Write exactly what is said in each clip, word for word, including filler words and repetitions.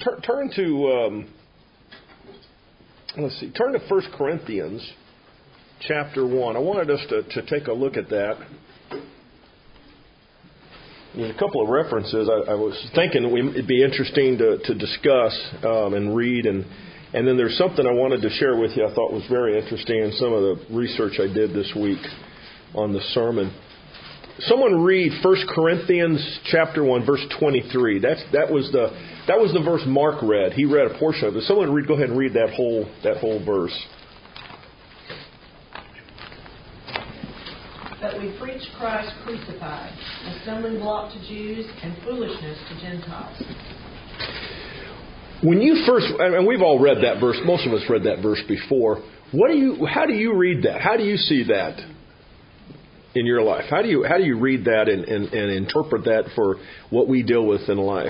tur- turn to, um, let's see, turn to First Corinthians chapter one. I wanted us to, to take a look at that. There's a couple of references I, I was thinking it'd be interesting to, to discuss um, and read. And, and then there's something I wanted to share with you I thought was very interesting in some of the research I did this week on the sermon. Someone read First Corinthians chapter one, verse twenty-three. That's that was the that was the verse Mark read. He read a portion of it. Someone read. Go ahead and read that whole that whole verse. But we preach Christ crucified, a stumbling block to Jews and foolishness to Gentiles. When you first, and we've all read that verse. Most of us read that verse before. What do you? How do you read that? How do you see that in your life? How do you how do you read that and, and, and interpret that for what we deal with in life?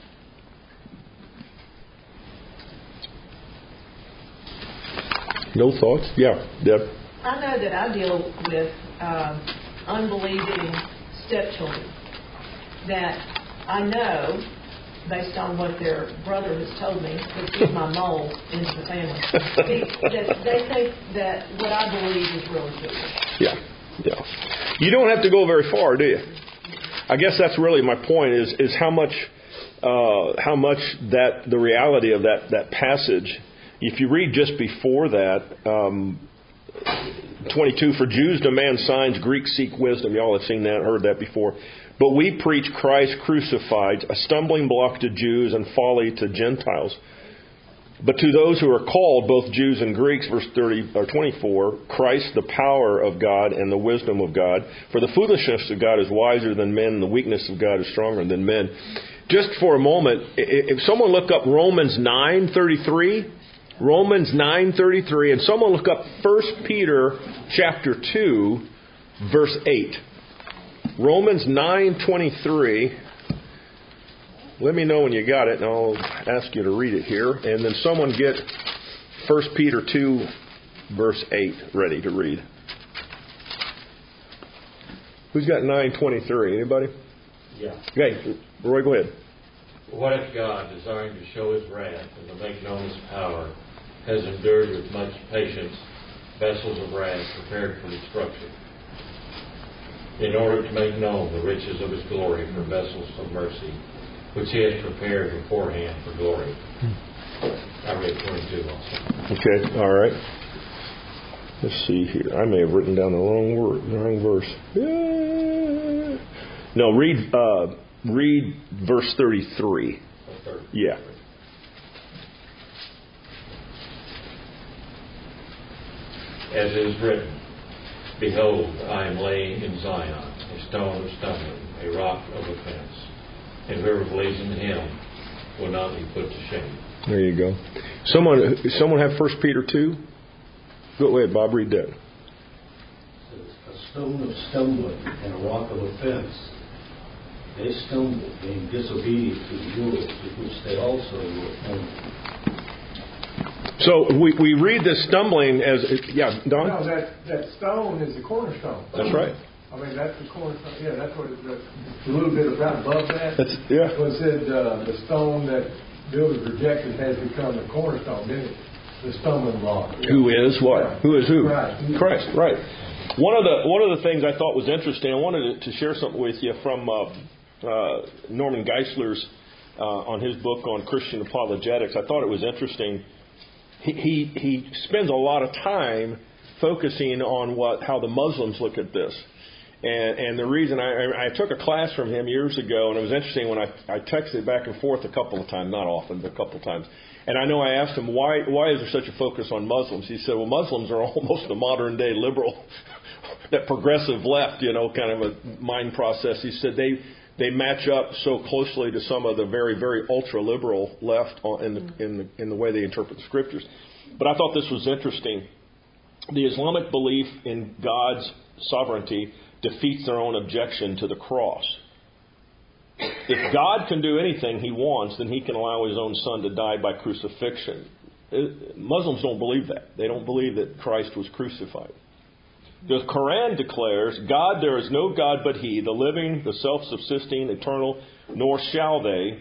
No thoughts? Yeah, Deb. I know that I deal with um, unbelieving stepchildren that I know, based on what their brother has told me, which is my mole into the family, that they think that what I believe is really true. Yeah. Yeah, you don't have to go very far, do you? I guess that's really my point. Is is how much uh, how much that the reality of that, that passage. If you read just before that, um, twenty-two, for Jews demand signs, Greeks seek wisdom. Y'all have seen that, heard that before. But we preach Christ crucified, a stumbling block to Jews and folly to Gentiles. But to those who are called, both Jews and Greeks, verse thirty or twenty-four, Christ, the power of God and the wisdom of God. For the foolishness of God is wiser than men, and the weakness of God is stronger than men. Just for a moment, if someone look up Romans nine thirty-three, Romans nine thirty-three, and someone look up First Peter chapter two, verse eight. Romans nine twenty-three. Let me know when you got it, and I'll ask you to read it here. And then someone get First Peter two, verse eight ready to read. Who's got nine twenty-three? Anybody? Yeah. Okay, Roy, go ahead. What if God, desiring to show His wrath and to make known His power, has endured with much patience vessels of wrath prepared for destruction, in order to make known the riches of His glory for vessels of mercy, which He has prepared beforehand for glory. I read twenty-two also. Okay, all right. Let's see here. I may have written down the wrong word, the wrong verse. Yeah. No, read uh, read verse thirty-three. Oh, thirty. Yeah. As it is written, behold, I am laying in Zion a stone of stumbling, a rock of offense. And whoever believes in Him will not be put to shame. There you go. Someone, someone have First Peter two. Go ahead, Bob. Read that. A stone of stumbling and a rock of offense. They stumbled, being disobedient to the world, to which they also were appointed. So we we read this stumbling as yeah, Don. No, that that stone is the cornerstone. That's right. I mean, that's the cornerstone. Yeah, that's what it, that's a little bit about above that. That's yeah. Well, it said uh, the stone that builders rejected has become the cornerstone, didn't it? The stumbling block. Who is what? Yeah. Who is who? Christ. Christ. Right. One of the one of the things I thought was interesting. I wanted to share something with you from uh, uh, Norman Geisler's uh, on his book on Christian apologetics. I thought it was interesting. He he, he spends a lot of time focusing on what how the Muslims look at this. And, and the reason I, I took a class from him years ago, and it was interesting when I, I texted back and forth a couple of times, not often, but a couple of times. And I know I asked him, why why is there such a focus on Muslims? He said, well, Muslims are almost a modern day liberal, that progressive left, you know, kind of a mind process. He said they they match up so closely to some of the very, very ultra liberal left in the, in the, in the way they interpret the scriptures. But I thought this was interesting. The Islamic belief in God's sovereignty defeats their own objection to the cross. If God can do anything He wants, then He can allow His own Son to die by crucifixion. Muslims don't believe that. They don't believe that Christ was crucified. The Quran declares, God, there is no God but He, the living, the self-subsisting, eternal, nor shall they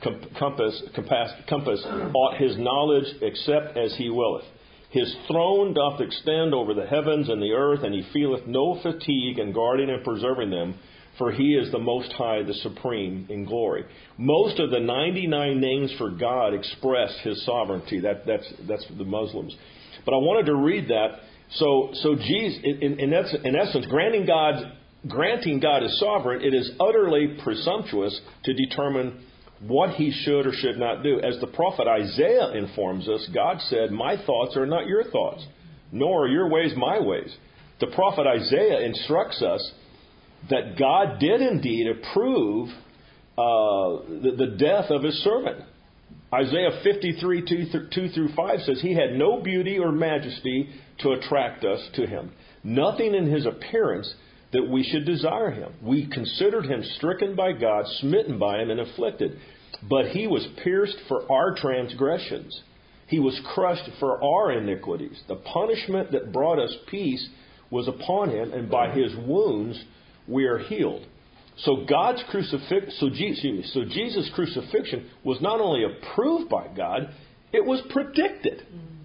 compass, compass, compass aught his knowledge except as he willeth. His throne doth extend over the heavens and the earth, and he feeleth no fatigue in guarding and preserving them, for he is the Most High, the Supreme in glory. Most of the ninety-nine names for God express his sovereignty. That, that's, that's the Muslims. But I wanted to read that. So, so Jesus, in, in, in essence, granting God, granting God is sovereign, it is utterly presumptuous to determine what he should or should not do. As the prophet Isaiah informs us, God said, "My thoughts are not your thoughts, nor are your ways my ways." The prophet Isaiah instructs us that God did indeed approve uh, the, the death of his servant. Isaiah fifty-three, two through five says, "He had no beauty or majesty to attract us to him. Nothing in his appearance that we should desire him. We considered him stricken by God, smitten by him, and afflicted. But he was pierced for our transgressions. He was crushed for our iniquities. The punishment that brought us peace was upon him, and by his wounds we are healed." So God's crucifixion, so Jesus, so Jesus' crucifixion was not only approved by God, it was predicted.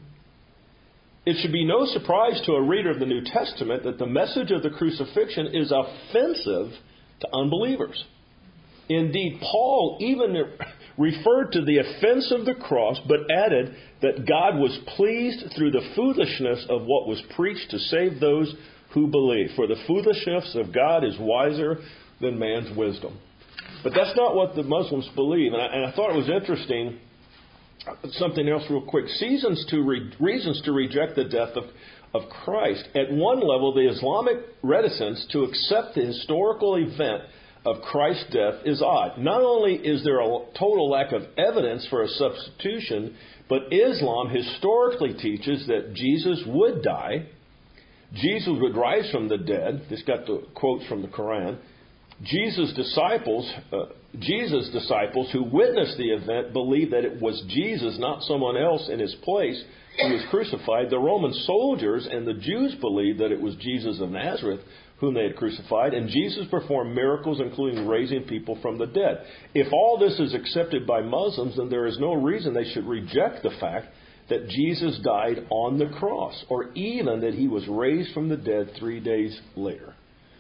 It should be no surprise to a reader of the New Testament that the message of the crucifixion is offensive to unbelievers. Indeed, Paul even referred to the offense of the cross, but added that God was pleased through the foolishness of what was preached to save those who believe. For the foolishness of God is wiser than man's wisdom. But that's not what the Muslims believe. And I, and I thought it was interesting. Something else real quick. Seasons to re- reasons to reject the death of, of Christ. At one level, the Islamic reticence to accept the historical event of Christ's death is odd. Not only is there a total lack of evidence for a substitution, but Islam historically teaches that Jesus would die, Jesus would rise from the dead. This got the quotes from the Quran. Jesus' disciples, uh, Jesus' disciples who witnessed the event believed that it was Jesus, not someone else in his place, who was crucified. The Roman soldiers and the Jews believed that it was Jesus of Nazareth whom they had crucified, and Jesus performed miracles, including raising people from the dead. If all this is accepted by Muslims, then there is no reason they should reject the fact that Jesus died on the cross, or even that he was raised from the dead three days later.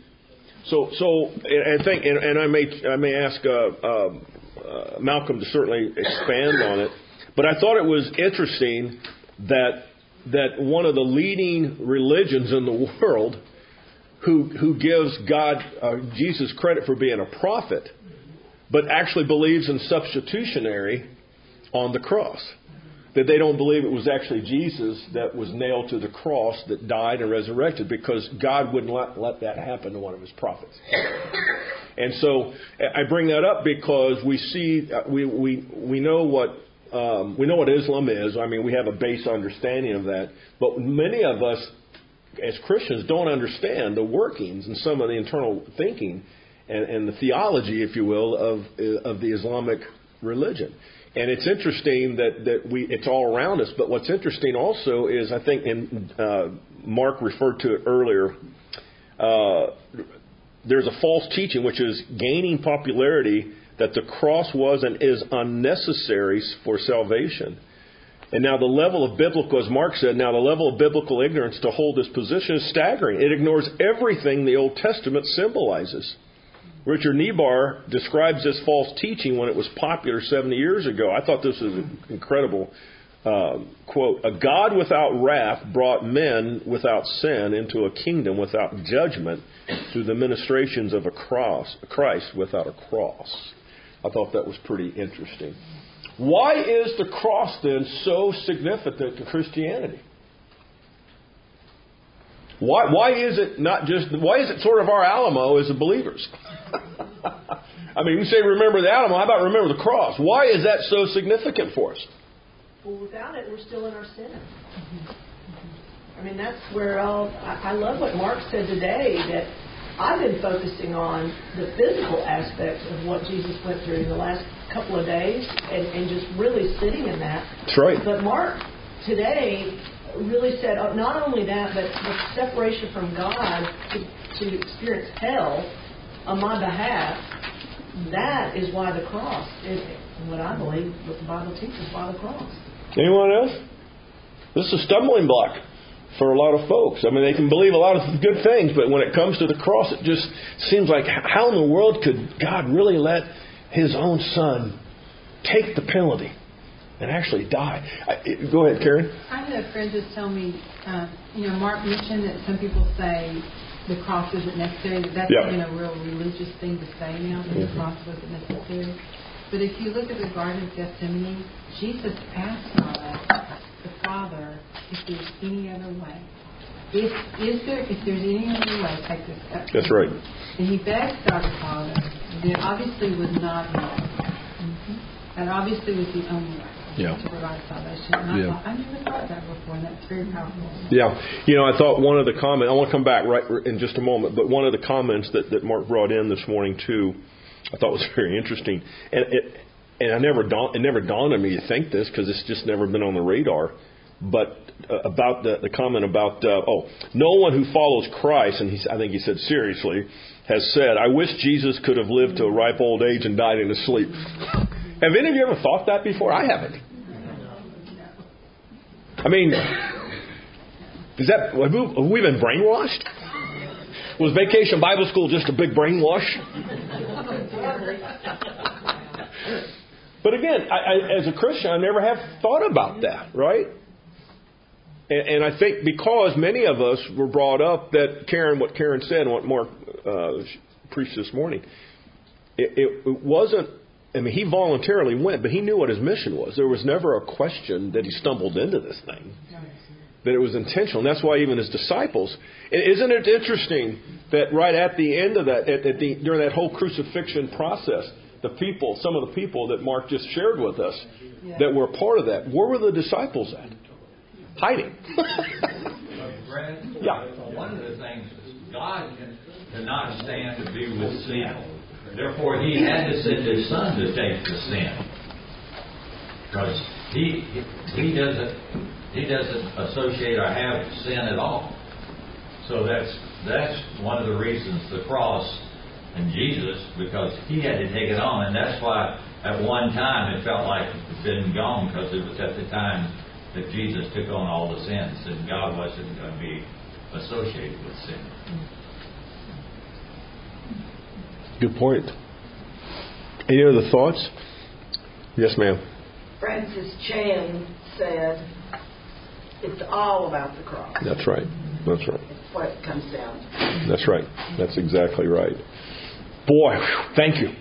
So, so I think, and, and I may, I may ask uh, uh, uh, Malcolm to certainly expand on it. But I thought it was interesting that that one of the leading religions in the world, who who gives God uh, Jesus credit for being a prophet, but actually believes in substitutionary on the cross. That they don't believe it was actually Jesus that was nailed to the cross, that died and resurrected, because God wouldn't let, let that happen to one of his prophets. And so I bring that up because we see, we we, we know what um, we know what Islam is. I mean, we have a base understanding of that. But many of us as Christians don't understand the workings and some of the internal thinking and, and the theology, if you will, of of the Islamic religion. And it's interesting that, that we it's all around us. But what's interesting also is, I think, and uh, Mark referred to it earlier, uh, there's a false teaching which is gaining popularity that the cross was and is unnecessary for salvation. And now the level of biblical, as Mark said, now the level of biblical ignorance to hold this position is staggering. It ignores everything the Old Testament symbolizes. Richard Niebuhr describes this false teaching when it was popular seventy years ago. I thought this was an incredible uh, quote. "A God without wrath brought men without sin into a kingdom without judgment through the ministrations of a cross, a Christ without a cross." I thought that was pretty interesting. Why is the cross then so significant to Christianity? Why, why is it not just, why is it sort of our Alamo as the believers? I mean, we say remember the Alamo, how about remember the cross? Why is that so significant for us? Well, without it, we're still in our sin. I mean, that's where all, I, I love what Mark said today, that I've been focusing on the physical aspects of what Jesus went through in the last couple of days and, and just really sitting in that. That's right. But Mark today really said uh, not only that, but the separation from God to, to experience hell on my behalf, that is why the cross. It, what I believe, what the Bible teaches by the cross. Anyone else? This is a stumbling block for a lot of folks. I mean, they can believe a lot of good things, but when it comes to the cross, it just seems like, how in the world could God really let His own Son take the penalty and actually die? I, go ahead, Karen. I had a friend just tell me, uh, you know, Mark mentioned that some people say the cross isn't necessary. That that's yeah. been a real religious thing to say now, that mm-hmm. the cross wasn't necessary. But if you look at the Garden of Gethsemane, Jesus asked God, the Father, if there's any other way. If is there, if there's any other way, take this cup. That's right. And he begged God the Father. There obviously was not a way. Mm-hmm. That obviously was the only way. Yeah. To provide salvation. And I yeah. thought, I never thought that before, and that's very powerful. Yeah. You know, I thought one of the comments, I want to come back right in just a moment, but one of the comments that, that Mark brought in this morning, too, I thought was very interesting. And it, and I never dawned, it never dawned on me to think this, because it's just never been on the radar. But uh, about the, the comment about, uh, oh, no one who follows Christ, and he, I think he said seriously, has said, I wish Jesus could have lived to a ripe old age and died in his sleep. Have any of you ever thought that before? I haven't. I mean, is that have we, have we been brainwashed? Was Vacation Bible School just a big brainwash? But again, I, I, as a Christian, I never have thought about that, right? And, and I think because many of us were brought up that Karen, what Karen said, and what Mark uh, preached this morning, it, it, it wasn't. I mean, he voluntarily went, but he knew what his mission was. There was never a question that he stumbled into this thing, that it was intentional. And that's why even his disciples. Isn't it interesting that right at the end of that, at, at the, during that whole crucifixion process, the people, some of the people that Mark just shared with us, yeah. that were a part of that, where were the disciples at? Hiding. yeah. One of the things is God cannot stand to be with sin. Therefore, He had to send His Son to take the sin, because He He doesn't He doesn't associate or have sin at all. So that's that's one of the reasons the cross and Jesus, because He had to take it on, and that's why at one time it felt like it had been gone, because it was at the time that Jesus took on all the sins, and God wasn't going to be associated with sin. Good point. Any other thoughts? Yes, ma'am. Francis Chan said, it's all about the cross. That's right. That's right. It's what it comes down to. That's right. That's exactly right. Boy, thank you.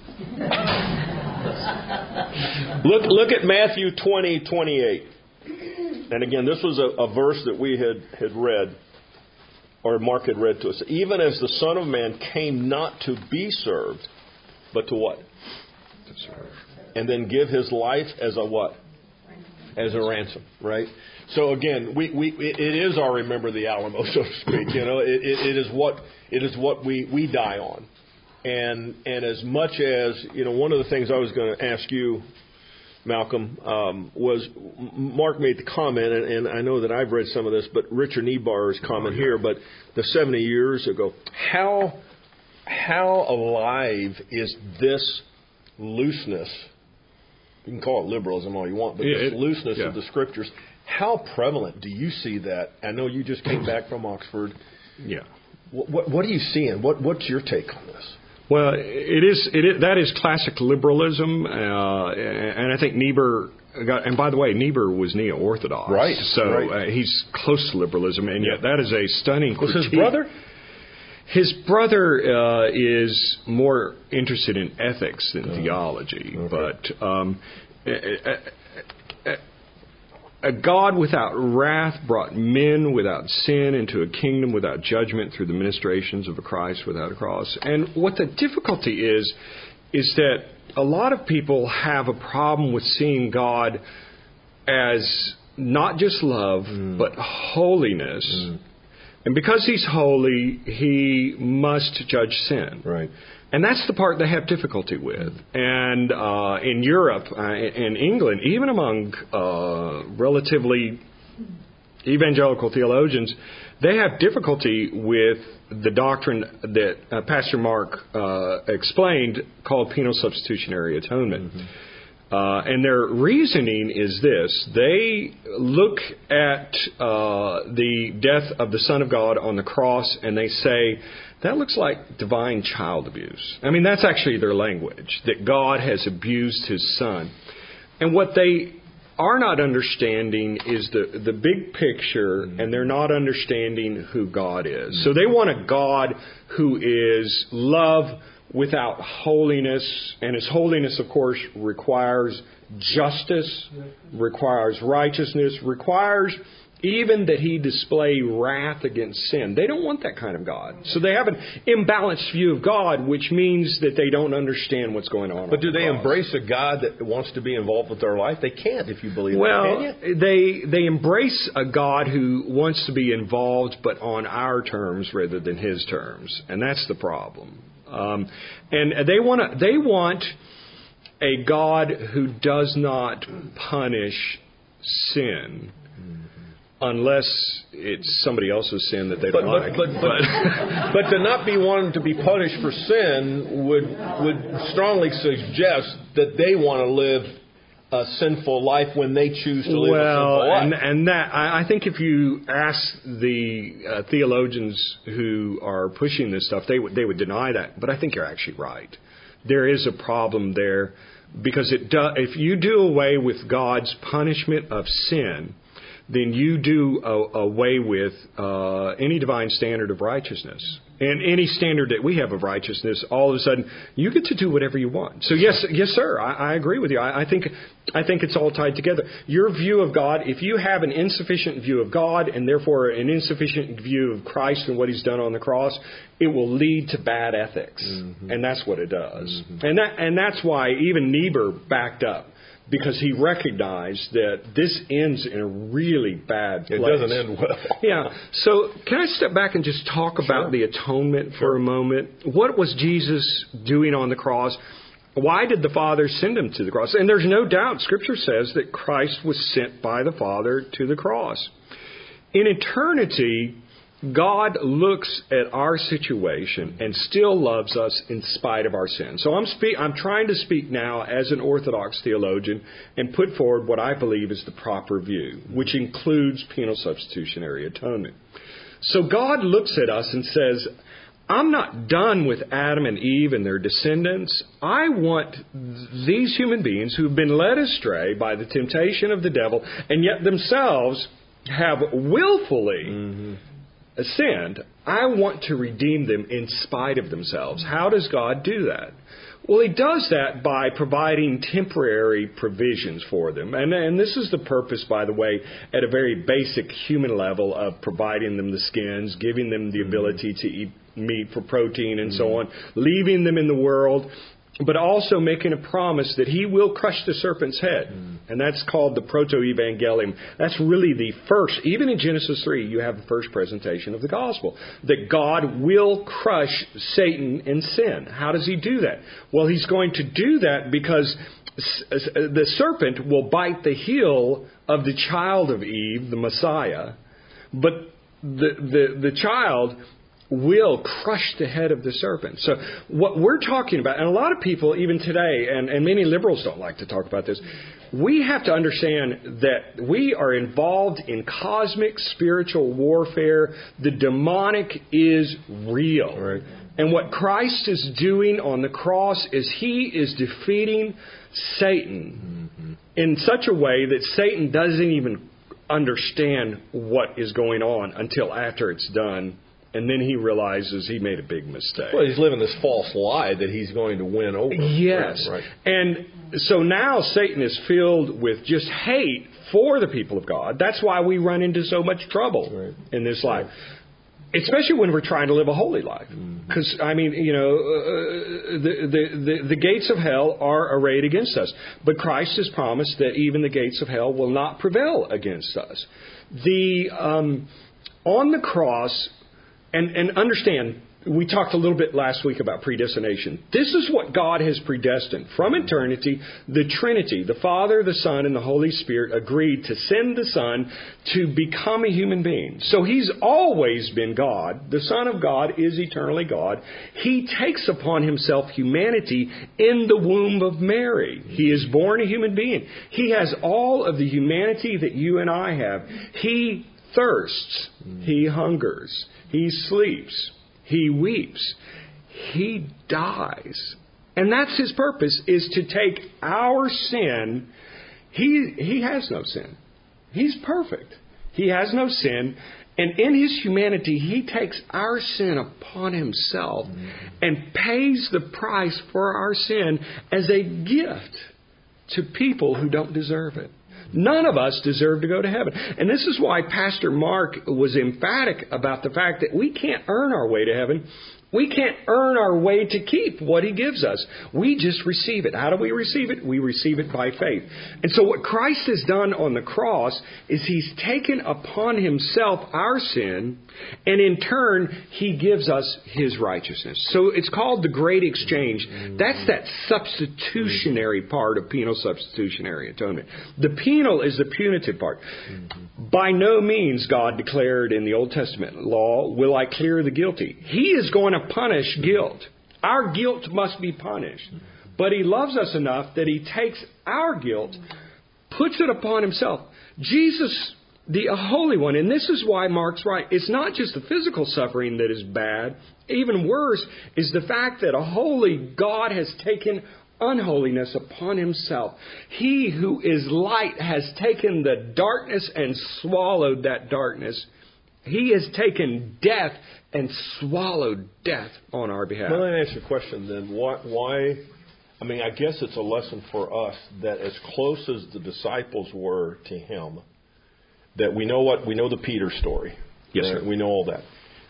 look, look at Matthew twenty, twenty-eight. And again, this was a, a verse that we had, had read, or Mark had read to us. Even as the Son of Man came not to be served, but to what? To serve. And then give His life as a what? As a ransom, right? So again, we, we it is our remember the Alamo, so to speak. You know, it, it, it is what it is what we, we die on. And and as much as, you know, one of the things I was going to ask you, Malcolm, um, was Mark made the comment, and, and I know that I've read some of this, but Richard Niebar's comment here, but the seventy years ago, how how alive is this looseness? You can call it liberalism all you want, but yeah, this it, looseness yeah. of the Scriptures, how prevalent do you see that? I know you just came back from Oxford. Yeah. What, what, what are you seeing? What, what's your take on this? Well, it is, it is that is classic liberalism, uh, and I think Niebuhr got. And by the way, Niebuhr was neo-orthodox, right? So right. Uh, he's close to liberalism, and yeah. yet that is a stunning. Was critique. his brother? His brother uh, is more interested in ethics than oh. theology, okay. but um, a, a, a God without wrath brought men without sin into a kingdom without judgment through the ministrations of a Christ without a cross. And what the difficulty is, is that a lot of people have a problem with seeing God as not just love, mm. but holiness. Mm. And because He's holy, He must judge sin. Right. And that's the part they have difficulty with. And uh, in Europe, uh, in England, even among uh, relatively evangelical theologians, they have difficulty with the doctrine that uh, Pastor Mark uh, explained called penal substitutionary atonement. Mm-hmm. Uh, and their reasoning is this. They look at uh, the death of the Son of God on the cross and they say, that looks like divine child abuse. I mean, that's actually their language, that God has abused His Son. And what they are not understanding is the, the big picture, and they're not understanding who God is. So they want a God who is love without holiness, and His holiness, of course, requires justice, requires righteousness, requires even that He display wrath against sin. They don't want that kind of God. So they have an imbalanced view of God, which means that they don't understand what's going on. But do they cross. embrace a God that wants to be involved with their life? They can't, if you believe well, that, can you? they they embrace a God who wants to be involved, but on our terms rather than His terms, and that's the problem. Um, and they want to, they want a God who does not punish sin. Unless it's somebody else's sin that they don't but, like. But, but, but, but to not be wanting to be punished for sin would would strongly suggest that they want to live a sinful life when they choose to live well, a sinful life. And, and that I, I think if you ask the uh, theologians who are pushing this stuff, they would they would deny that. But I think you're actually right. There is a problem there because it do, if you do away with God's punishment of sin, then you do uh, away with uh, any divine standard of righteousness. And any standard that we have of righteousness, all of a sudden, you get to do whatever you want. So yes, yes, sir, I, I agree with you. I, I think I think it's all tied together. Your view of God, if you have an insufficient view of God and therefore an insufficient view of Christ and what He's done on the cross, it will lead to bad ethics. Mm-hmm. And that's what it does. Mm-hmm. And that and that's why even Niebuhr backed up. Because he recognized that this ends in a really bad place. It doesn't end well. Yeah. So can I step back and just talk Sure. about the atonement Sure. for a moment? What was Jesus doing on the cross? Why did the Father send Him to the cross? And there's no doubt, Scripture says that Christ was sent by the Father to the cross. In eternity, God looks at our situation and still loves us in spite of our sin. So I'm speak, I'm trying to speak now as an Orthodox theologian and put forward what I believe is the proper view, which includes penal substitutionary atonement. So God looks at us and says, I'm not done with Adam and Eve and their descendants. I want these human beings who've been led astray by the temptation of the devil and yet themselves have willfully mm-hmm. sinned, I want to redeem them in spite of themselves. How does God do that? Well, He does that by providing temporary provisions for them. And, and this is the purpose, by the way, at a very basic human level of providing them the skins, giving them the ability to eat meat for protein and so on, leaving them in the world, but also making a promise that He will crush the serpent's head. Mm. And that's called the proto-evangelium. That's really the first, even in Genesis three, you have the first presentation of the gospel, that God will crush Satan and sin. How does He do that? Well, He's going to do that because the serpent will bite the heel of the child of Eve, the Messiah, but the the, the child will crush the head of the serpent. So what we're talking about, and a lot of people even today, and, and many liberals don't like to talk about this, we have to understand that we are involved in cosmic spiritual warfare. The demonic is real. Right. And what Christ is doing on the cross is He is defeating Satan mm-hmm. in such a way that Satan doesn't even understand what is going on until after it's done. And then he realizes he made a big mistake. Well, he's living this false lie that he's going to win over. Yes. Right. And so now Satan is filled with just hate for the people of God. That's why we run into so much trouble right. in this life. Right. Especially when we're trying to live a holy life. Because, mm-hmm. I mean, you know, uh, the, the, the, the gates of hell are arrayed against us. But Christ has promised that even the gates of hell will not prevail against us. The um, on the cross... And, and understand, we talked a little bit last week about predestination. This is what God has predestined. From eternity, the Trinity, the Father, the Son, and the Holy Spirit agreed to send the Son to become a human being. So He's always been God. The Son of God is eternally God. He takes upon Himself humanity in the womb of Mary. He is born a human being. He has all of the humanity that you and I have. He thirsts. He hungers. He sleeps. He weeps. He dies. And that's His purpose, is to take our sin. He, he has no sin. He's perfect. He has no sin. And in His humanity, He takes our sin upon Himself and pays the price for our sin as a gift to people who don't deserve it. None of us deserve to go to heaven. And this is why Pastor Mark was emphatic about the fact that we can't earn our way to heaven. We can't earn our way to keep what He gives us. We just receive it. How do we receive it? We receive it by faith. And so what Christ has done on the cross is He's taken upon Himself our sin, and in turn, He gives us His righteousness. So it's called the Great Exchange. That's that substitutionary part of penal substitutionary atonement. The penal is the punitive part. By no means, God declared in the Old Testament law, will I clear the guilty. He is going to punish guilt. Our guilt must be punished. But He loves us enough that He takes our guilt, puts it upon Himself. Jesus, the Holy One, and this is why Mark's right. It's not just the physical suffering that is bad. Even worse is the fact that a holy God has taken unholiness upon Himself. He who is light has taken the darkness and swallowed that darkness. He has taken death and swallowed death on our behalf. Well, let me ask you a question then. Why, why, I mean, I guess it's a lesson for us that as close as the disciples were to Him, that we know what, we know the Peter story. Yes, sir. We know all that.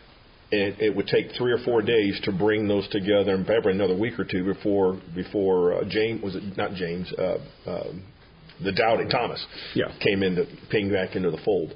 It, it would take three or four days to bring those together, and probably another week or two before before uh, James, was it not James, uh, uh, the doubting Thomas, yeah. came into, came back into the fold.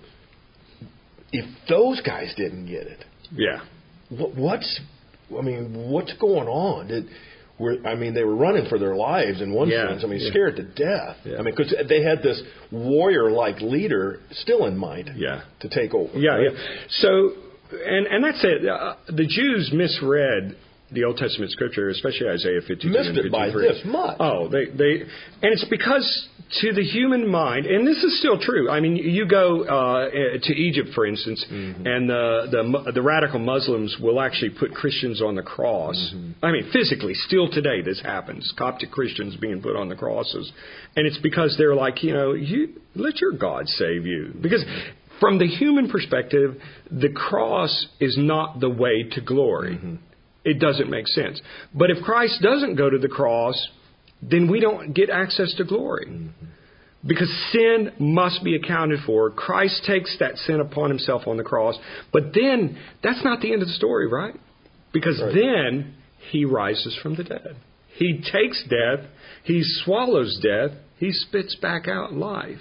If those guys didn't get it, yeah, what, what's, I mean, what's going on? Did, were, I mean, they were running for their lives in one yeah. sense. I mean, yeah. scared to death. Yeah. I mean, because they had this warrior-like leader still in mind yeah. to take over. Yeah, right? yeah. So, and and that's it. Uh, the Jews misread the Old Testament Scripture, especially Isaiah fifty-two Missed and it by fifty-three. this much. Oh, they they, and it's because to the human mind, and this is still true. I mean, you go uh, to Egypt, for instance, mm-hmm. and the, the the radical Muslims will actually put Christians on the cross. Mm-hmm. I mean, physically, still today, this happens. Coptic Christians being put on the crosses, and it's because they're like, you know, you let your God save you, because from the human perspective, the cross is not the way to glory. Mm-hmm. It doesn't make sense. But if Christ doesn't go to the cross, then we don't get access to glory. Mm-hmm. Because sin must be accounted for. Christ takes that sin upon Himself on the cross. But then, that's not the end of the story, right? Because right. then, He rises from the dead. He takes death. He swallows death. He spits back out life.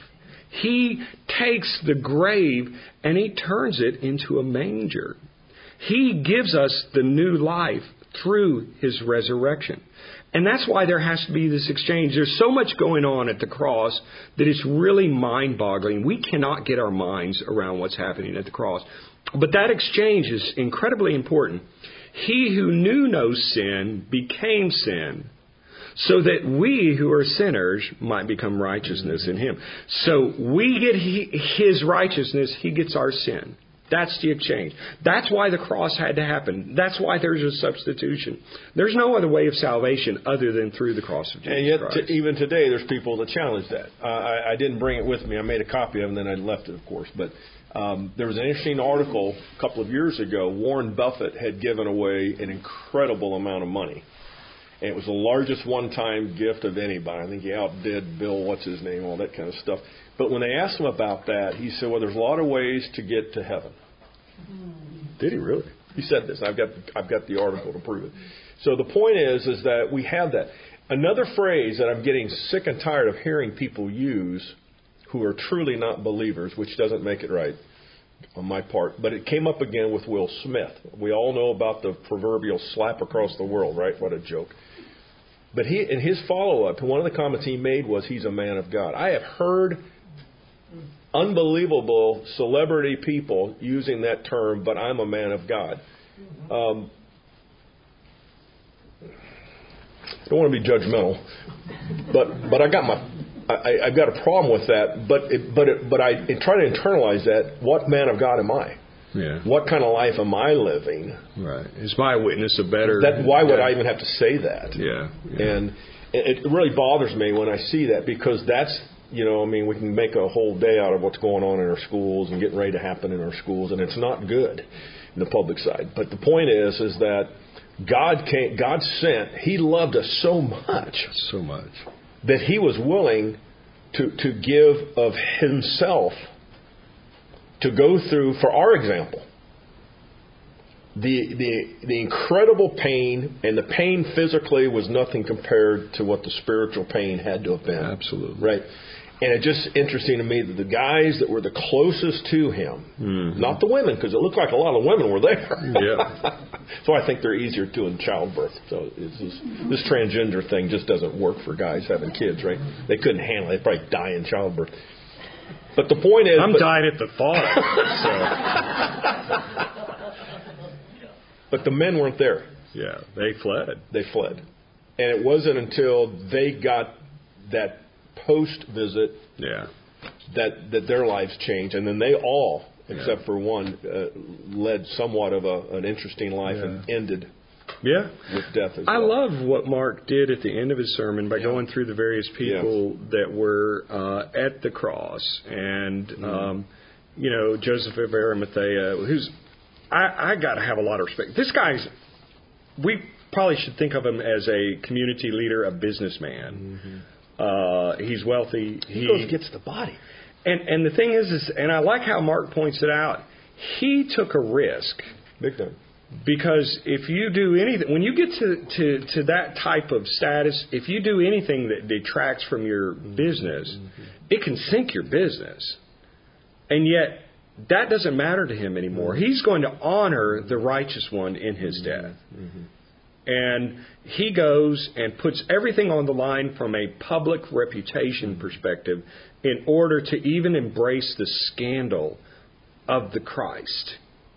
He takes the grave and He turns it into a manger. He gives us the new life through His resurrection. And that's why there has to be this exchange. There's so much going on at the cross that it's really mind-boggling. We cannot get our minds around what's happening at the cross. But that exchange is incredibly important. He who knew no sin became sin, so that we who are sinners might become righteousness in Him. So we get His righteousness, He gets our sin. That's the exchange. That's why the cross had to happen. That's why there's a substitution. There's no other way of salvation other than through the cross of Jesus and yet, Christ. To, even today, there's people that challenge that. Uh, I, I didn't bring it with me. I made a copy of it, and then I left it, of course. But um, there was an interesting article a couple of years ago. Warren Buffett had given away an incredible amount of money. And it was the largest one-time gift of anybody. I think he outdid Bill, what's his name, all that kind of stuff. But when they asked him about that, he said, well, there's a lot of ways to get to heaven. Did he really? He said this. I've got I've got the article to prove it. So the point is, is that we have that. Another phrase that I'm getting sick and tired of hearing people use who are truly not believers, which doesn't make it right. on my part. But it came up again with Will Smith. We all know about the proverbial slap across the world, right? What a joke. But he, in his follow-up, one of the comments he made was, he's a man of God. I have heard unbelievable celebrity people using that term, but I'm a man of God. Um, I don't want to be judgmental, but but I got my I, I've got a problem with that. But it, but it, but I try to internalize that. What man of God am I? Yeah. What kind of life am I living? Right. Is my witness a better? That, why would yeah. I even have to say that? Yeah. yeah. And it really bothers me when I see that, because that's, you know, I mean, we can make a whole day out of what's going on in our schools and getting ready to happen in our schools, and it's not good in the public side. But the point is, is that God came, God sent. He loved us so much, so much that He was willing to to give of Himself to go through, for our example, the the the incredible pain, and the pain physically was nothing compared to what the spiritual pain had to have been. Absolutely. Right. And it's just interesting to me that the guys that were the closest to Him, mm-hmm. not the women, because it looked like a lot of women were there. Yeah. So I think they're easier to in childbirth. So it's this, this transgender thing just doesn't work for guys having kids, right? They couldn't handle it. They'd probably die in childbirth. But the point is... I'm but, dying at the thought. So. But the men weren't there. Yeah, they fled. They fled. And it wasn't until they got that post-visit yeah. that, that their lives changed. And then they all, except yeah. for one, uh, led somewhat of a, an interesting life yeah. and ended yeah. with death as I well. love what Mark did at the end of his sermon by yeah. going through the various people yeah. that were uh, at the cross. And, mm. um, you know, Joseph of Arimathea, who's, I, I got to have a lot of respect. This guy's, we probably should think of him as a community leader, a businessman. Mm-hmm. Uh, he's wealthy. He, he goes gets the body. And and the thing is, is, and I like how Mark points it out, he took a risk. Big time. Because if you do anything, when you get to, to, to that type of status, if you do anything that detracts from your business, mm-hmm. it can sink your business. And yet, that doesn't matter to him anymore. Mm-hmm. He's going to honor the righteous one in his mm-hmm. death. Mm-hmm. And he goes and puts everything on the line from a public reputation perspective in order to even embrace the scandal of the Christ.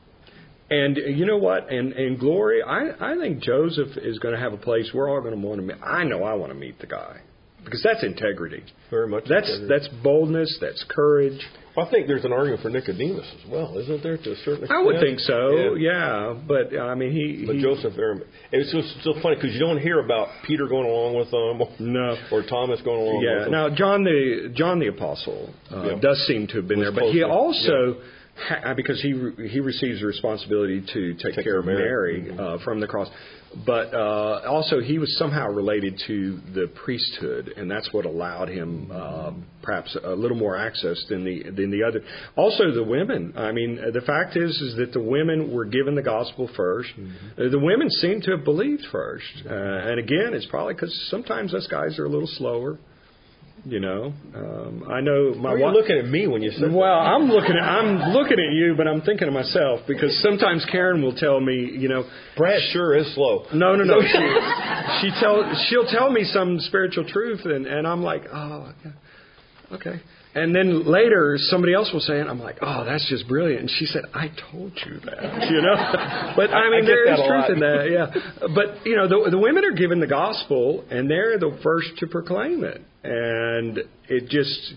And you know what? And in glory, I, I think Joseph is going to have a place we're all going to want to meet. I know I want to meet the guy. Because that's integrity. Very much. That's integrity. that's boldness. That's courage. Well, I think there's an argument for Nicodemus as well, isn't there, to a certain extent? I would think so, yeah. yeah. But, I mean, he... But he, Joseph, it's just so funny because you don't hear about Peter going along with them no. or Thomas going along yeah. with them. Now, John the John the Apostle uh, yeah. does seem to have been Was there. But he also... Yeah. Ha, because he he receives the responsibility to take, take care of Mary, Mary uh, from the cross. But uh, also he was somehow related to the priesthood, and that's what allowed him uh, perhaps a little more access than the than the other. Also the women. I mean, the fact is is that the women were given the gospel first. Mm-hmm. The women seem to have believed first. Uh, and again, it's probably because sometimes us guys are a little slower. You know, um, I know my wife. You're looking at me when you said Well, that. I'm looking at I'm looking at you, but I'm thinking to myself because sometimes Karen will tell me, you know, Brad sure is slow. No, no, no. she she tell she'll tell me some spiritual truth, and, and I'm like, oh, okay. And then later somebody else will say it. I'm like, oh, that's just brilliant. And she said, I told you that. You know, but I mean, I there is truth lot. in that. Yeah, but you know, the, the women are given the gospel, and they're the first to proclaim it. And it just,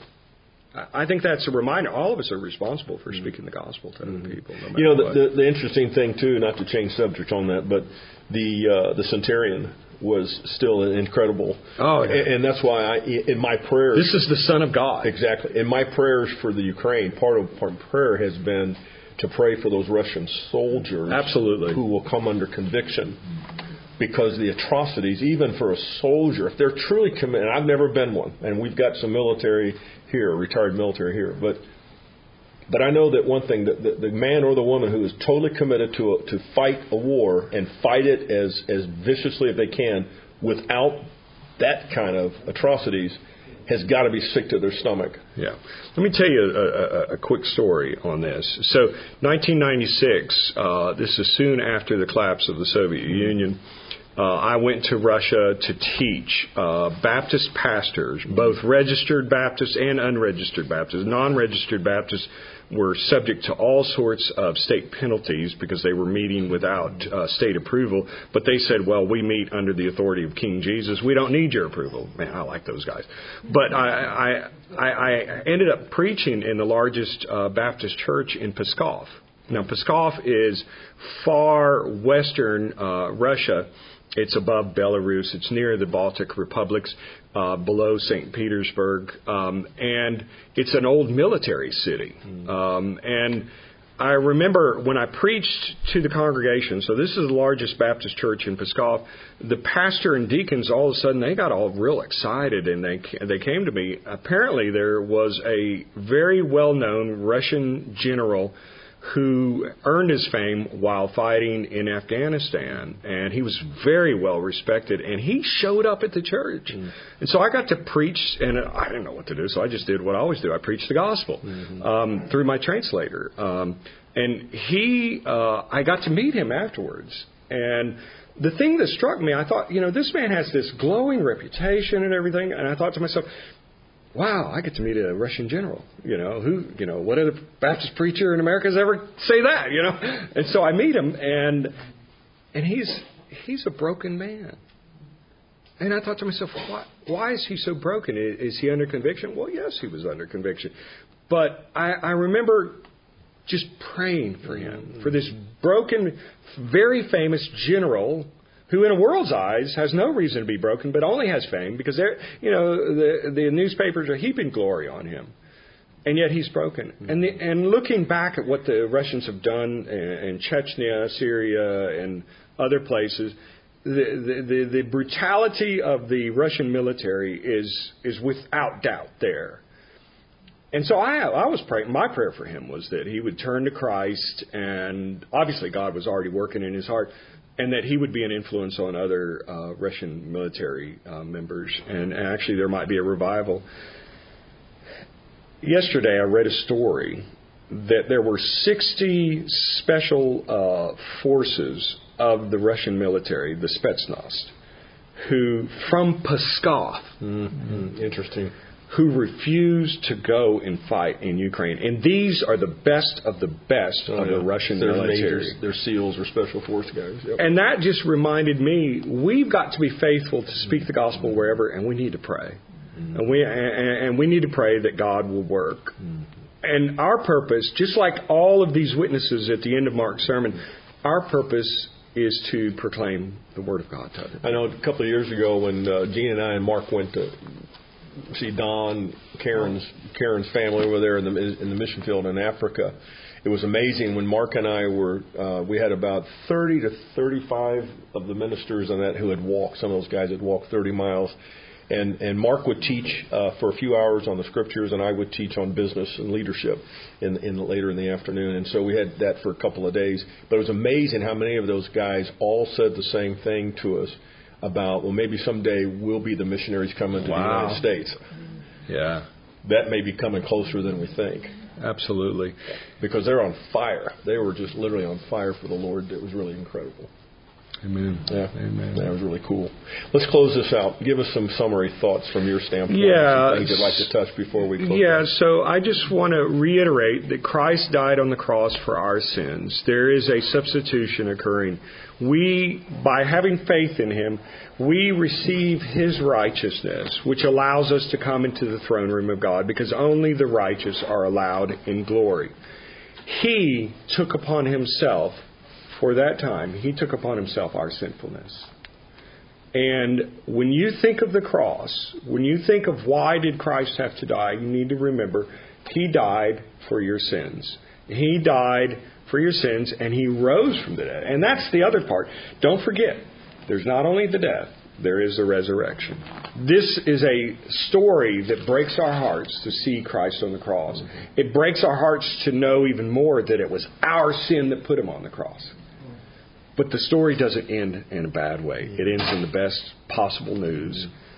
I think that's a reminder. All of us are responsible for speaking the gospel to other people. No you know, what. the, the, the interesting thing too, not to change subject on that, but the uh, the centurion was still incredible. Oh, yeah. and, and that's why I, in my prayers, this is the Son of God. Exactly. In my prayers for the Ukraine, part of part of prayer has been to pray for those Russian soldiers, absolutely, who will come under conviction. Because the atrocities, even for a soldier, if they're truly committed, and I've never been one, and we've got some military here, retired military here, but but I know that one thing, that the, the man or the woman who is totally committed to a, to fight a war and fight it as, as viciously as they can without that kind of atrocities, has got to be sick to their stomach. Yeah. Let me tell you a, a, a quick story on this. So, nineteen ninety-six, uh, this is soon after the collapse of the Soviet Union. Uh, I went to Russia to teach uh, Baptist pastors, both registered Baptists and unregistered Baptists. Non-registered Baptists were subject to all sorts of state penalties because they were meeting without uh, state approval. But they said, well, we meet under the authority of King Jesus. We don't need your approval. Man, I like those guys. But I, I, I ended up preaching in the largest uh, Baptist church in Pskov. Now, Pskov is far western uh, Russia. It's above Belarus. It's near the Baltic republics, uh, below Saint Petersburg. Um, and it's an old military city. Mm. Um, and I remember when I preached to the congregation, so this is the largest Baptist church in Pskov, the pastor and deacons, all of a sudden, they got all real excited, and they they came to me. Apparently, there was a very well-known Russian general who earned his fame while fighting in Afghanistan. And he was very well respected. And he showed up at the church. Mm. And so I got to preach, and I didn't know what to do, so I just did what I always do. I preached the gospel mm-hmm. um, through my translator. Um, and he, uh, I got to meet him afterwards. And the thing that struck me, I thought, you know, this man has this glowing reputation and everything. And I thought to myself, wow, I get to meet a Russian general. You know, who, you know, what other Baptist preacher in America has ever say that, you know? And so I meet him, and and he's he's a broken man. And I thought to myself, why, why is he so broken? Is, is he under conviction? Well, yes, he was under conviction. But I, I remember just praying for him, for this broken, very famous general who in the world's eyes has no reason to be broken, but only has fame because they're, you know, the the newspapers are heaping glory on him, and yet he's broken. Mm-hmm. And the, and looking back at what the Russians have done in, in Chechnya, Syria, and other places, the, the the the brutality of the Russian military is is without doubt there. And so I I was praying. My prayer for him was that he would turn to Christ, and obviously God was already working in his heart. And that he would be an influence on other uh, Russian military uh, members. And actually, there might be a revival. Yesterday, I read a story that there were sixty special uh, forces of the Russian military, the Spetsnaz, who, from Pskov, mm-hmm. interesting, who refused to go and fight in Ukraine. And these are the best of the best oh, of yeah. the Russian They're military. Majors, they're SEALs or Special Force guys. Yep. And that just reminded me, we've got to be faithful to speak the gospel wherever, and we need to pray. Mm-hmm. And we and, and we need to pray that God will work. Mm-hmm. And our purpose, just like all of these witnesses at the end of Mark's sermon, our purpose is to proclaim the Word of God to others. I know a couple of years ago when uh, Gene and I and Mark went to see Don, Karen's Karen's family over there in the in the mission field in Africa. It was amazing when Mark and I were. Uh, we had about thirty to thirty-five of the ministers on that who had walked. Some of those guys had walked thirty miles, and and Mark would teach uh, for a few hours on the scriptures, and I would teach on business and leadership in in later in the afternoon. And so we had that for a couple of days. But it was amazing how many of those guys all said the same thing to us. About, well, maybe someday we'll be the missionaries coming to wow. the United States. Yeah. That may be coming closer than we think. Absolutely. Because they're on fire. They were just literally on fire for the Lord. It was really incredible. Amen. Yeah. Amen. That was really cool. Let's close this out. Give us some summary thoughts from your standpoint. Yeah. Some things you'd like to touch before we close. Yeah, out. so I just want to reiterate that Christ died on the cross for our sins. There is a substitution occurring. We, by having faith in Him, we receive His righteousness, which allows us to come into the throne room of God, because only the righteous are allowed in glory. He took upon Himself, for that time, He took upon Himself our sinfulness. And when you think of the cross, when you think of why did Christ have to die, you need to remember He died for your sins. He died for your sins, and He rose from the dead. And that's the other part. Don't forget, there's not only the death, there is the resurrection. This is a story that breaks our hearts to see Christ on the cross. It breaks our hearts to know even more that it was our sin that put Him on the cross. But the story doesn't end in a bad way. It ends in the best possible news.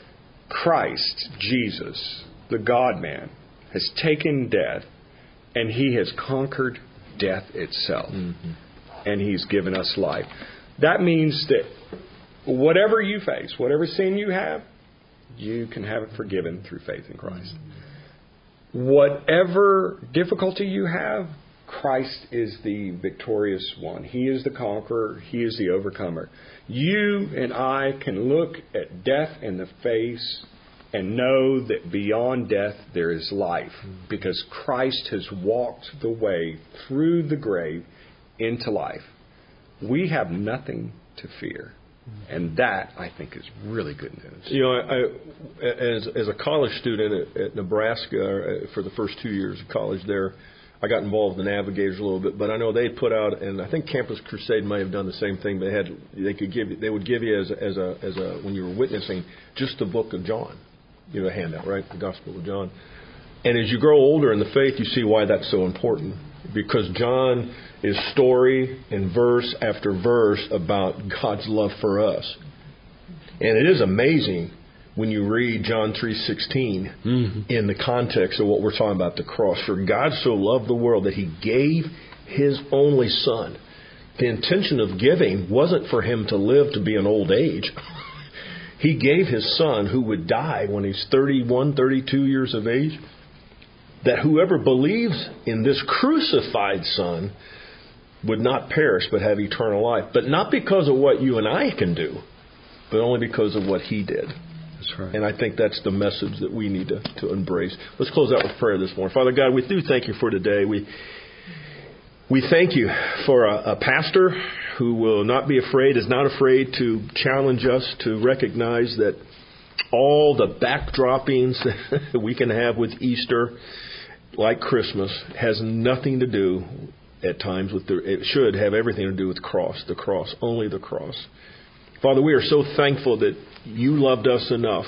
Christ, Jesus, the God-man, has taken death, and He has conquered death itself. Mm-hmm. And He's given us life. That means that whatever you face, whatever sin you have, you can have it forgiven through faith in Christ. Mm-hmm. Whatever difficulty you have, Christ is the victorious one. He is the conqueror. He is the overcomer. You and I can look at death in the face and know that beyond death there is life, because Christ has walked the way through the grave into life. We have nothing to fear. And that, I think, is really good news. You know, I, I, as as a college student at, at Nebraska, for the first two years of college there, I got involved with the Navigators a little bit, but I know they put out, and I think Campus Crusade might have done the same thing. They had, they could give, they would give you as a, as a, as a when you were witnessing, just the book of John, you know, a handout, right, the Gospel of John. And as you grow older in the faith, you see why that's so important, because John is story and verse after verse about God's love for us, and it is amazing when you read John three sixteen mm-hmm. in the context of what we're talking about, the cross. For God so loved the world that He gave His only Son. The intention of giving wasn't for Him to live to be an old age. He gave His Son, who would die when He's thirty-one, thirty-two years of age, that whoever believes in this crucified Son would not perish but have eternal life. But not because of what you and I can do, but only because of what He did. That's right. And I think that's the message that we need to, to embrace. Let's close out with prayer this morning. Father God, we do thank You for today. We we thank You for a, a pastor who will not be afraid, is not afraid to challenge us to recognize that all the backdroppings that we can have with Easter, like Christmas, has nothing to do at times with the, it should have everything to do with the cross, the cross, only the cross. Father, we are so thankful that You loved us enough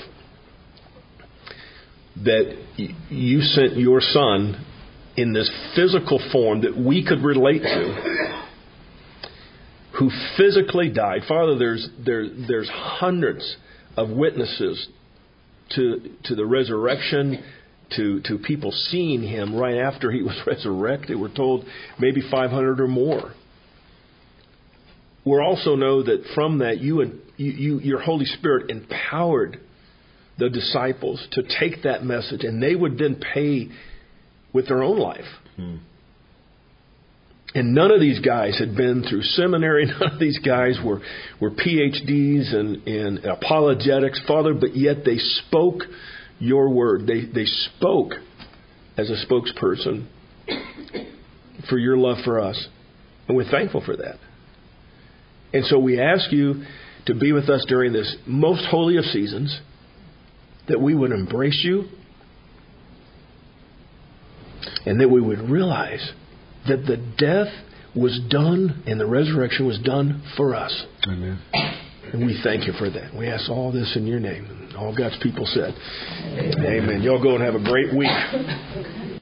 that You sent Your Son in this physical form that we could relate to, who physically died. Father, there's there, there's hundreds of witnesses to to the resurrection, to, to people seeing Him right after He was resurrected. We're told maybe five hundred or more. We also know that from that, you, and you, you, your Holy Spirit empowered the disciples to take that message, and they would then pay with their own life. Hmm. And none of these guys had been through seminary. None of these guys were, were P H Ds in, in apologetics, Father, but yet they spoke Your word. They, they spoke as a spokesperson for Your love for us. And we're thankful for that. And so we ask You to be with us during this most holy of seasons, that we would embrace You, and that we would realize that the death was done and the resurrection was done for us. Amen. And we thank You for that. We ask all this in Your name. And all God's people said, Amen. Amen. Y'all go and have a great week.